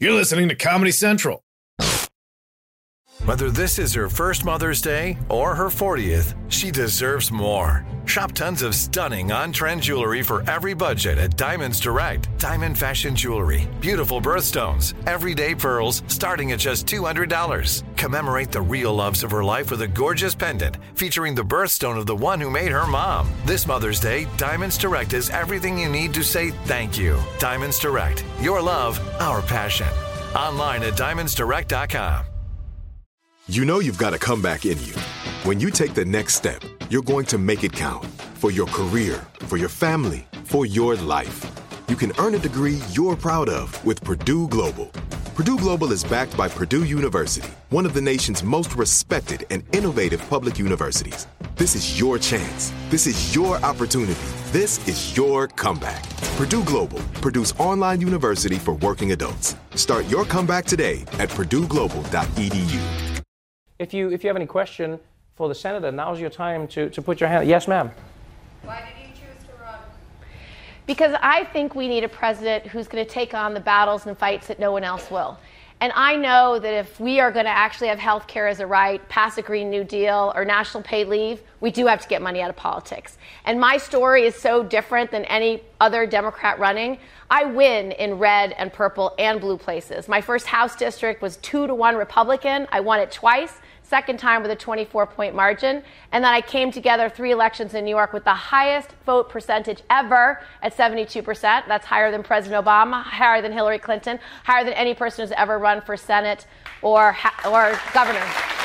You're listening to Comedy Central. Whether this is her first Mother's Day or her 40th, she deserves more. Shop tons of stunning on-trend jewelry for every budget at Diamonds Direct. Diamond fashion jewelry, beautiful birthstones, everyday pearls starting at just $200. Commemorate the real loves of her life with a gorgeous pendant featuring the birthstone of the one who made her mom. This Mother's Day, Diamonds Direct is everything you need to say thank you. Diamonds Direct, your love, our passion. Online at diamondsdirect.com. You know you've got a comeback in you. When you take the next step, you're going to make it count. For your career, for your family, for your life. You can earn a degree you're proud of with Purdue Global. Purdue Global is backed by Purdue University, one of the nation's most respected and innovative public universities. This is your chance. This is your opportunity. This is your comeback. Purdue Global, Purdue's online university for working adults. Start your comeback today at purdueglobal.edu. If you have any question for the senator, now's your time to put your hand. Yes, ma'am. Why did you choose to run? Because I think we need a president who's going to take on the battles and fights that no one else will. And I know that if we are going to actually have health care as a right, pass a Green New Deal, or national paid leave, we do have to get money out of politics. And my story is so different than any other Democrat running. I win in red and purple and blue places. My first House district was 2-1 Republican. I won it twice. Second time with a 24-point margin. And then I came together 3 elections in New York with the highest vote percentage ever at 72%. That's higher than President Obama, higher than Hillary Clinton, higher than any person who's ever run for Senate or governor.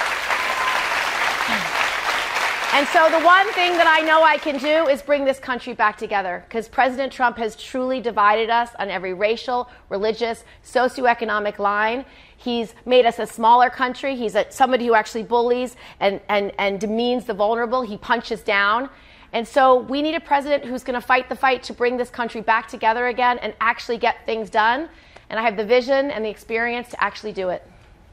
And so the one thing that I know I can do is bring this country back together, because President Trump has truly divided us on every racial, religious, socioeconomic line. He's made us a smaller country. He's somebody who actually bullies and demeans the vulnerable. He punches down. And so we need a president who's going to fight the fight to bring this country back together again and actually get things done. And I have the vision and the experience to actually do it.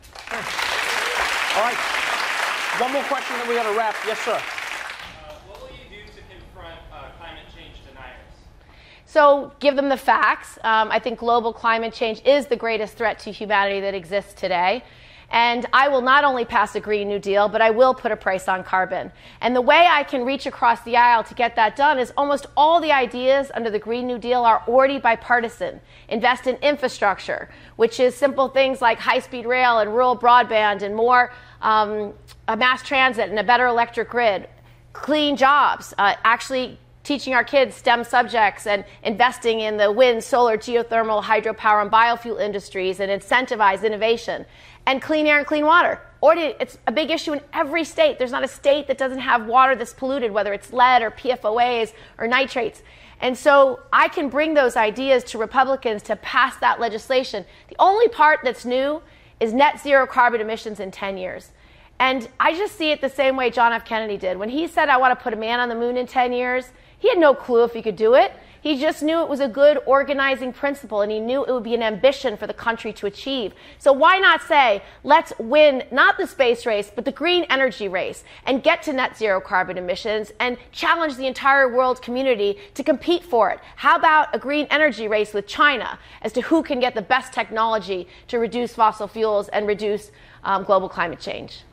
All right. One more question, then we got to wrap. Yes, sir. What will you do to confront climate change deniers? So give them the facts. I think global climate change is the greatest threat to humanity that exists today. And I will not only pass a Green New Deal, but I will put a price on carbon. And the way I can reach across the aisle to get that done is almost all the ideas under the Green New Deal are already bipartisan. Invest in infrastructure, which is simple things like high-speed rail and rural broadband and more mass transit and a better electric grid. Clean jobs, actually teaching our kids STEM subjects and investing in the wind, solar, geothermal, hydropower, and biofuel industries and incentivize innovation. And clean air and clean water. It's a big issue in every state. There's not a state that doesn't have water that's polluted, whether it's lead or PFOAs or nitrates. And so I can bring those ideas to Republicans to pass that legislation. The only part that's new is net zero carbon emissions in 10 years. And I just see it the same way John F. Kennedy did. When he said, I want to put a man on the moon in 10 years, he had no clue if he could do it. He just knew it was a good organizing principle, and he knew it would be an ambition for the country to achieve. So why not say, let's win not the space race, but the green energy race, and get to net zero carbon emissions and challenge the entire world community to compete for it? How about a green energy race with China as to who can get the best technology to reduce fossil fuels and reduce global climate change?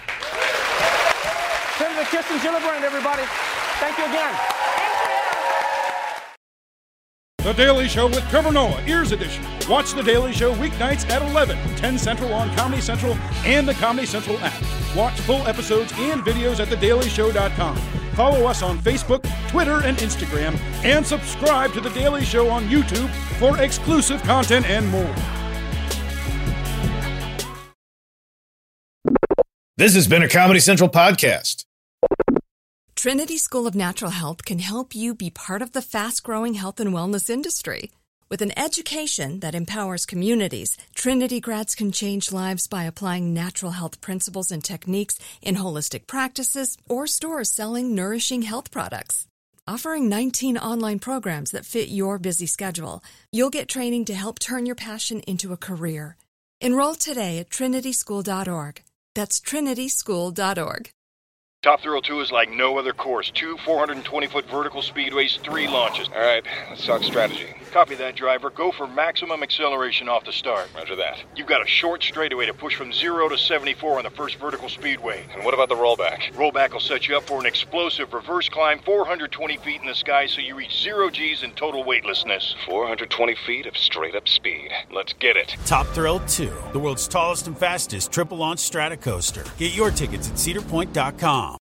Senator Kirsten Gillibrand, everybody. Thank you again. The Daily Show with Trevor Noah, Ears Edition. Watch The Daily Show weeknights at 11, 10 Central on Comedy Central and the Comedy Central app. Watch full episodes and videos at thedailyshow.com. Follow us on Facebook, Twitter, and Instagram, and subscribe to The Daily Show on YouTube for exclusive content and more. This has been a Comedy Central podcast. Trinity School of Natural Health can help you be part of the fast-growing health and wellness industry. With an education that empowers communities, Trinity grads can change lives by applying natural health principles and techniques in holistic practices or stores selling nourishing health products. Offering 19 online programs that fit your busy schedule, you'll get training to help turn your passion into a career. Enroll today at trinityschool.org. That's trinityschool.org. Top Thrill 2 is like no other course. 2 420-foot vertical speedways, 3 launches. All right, let's talk strategy. Copy that, driver. Go for maximum acceleration off the start. Roger that. You've got a short straightaway to push from 0 to 74 on the first vertical speedway. And what about the rollback? Rollback will set you up for an explosive reverse climb 420 feet in the sky so you reach 0 G's in total weightlessness. 420 feet of straight-up speed. Let's get it. Top Thrill 2, the world's tallest and fastest triple-launch strata coaster. Get your tickets at cedarpoint.com.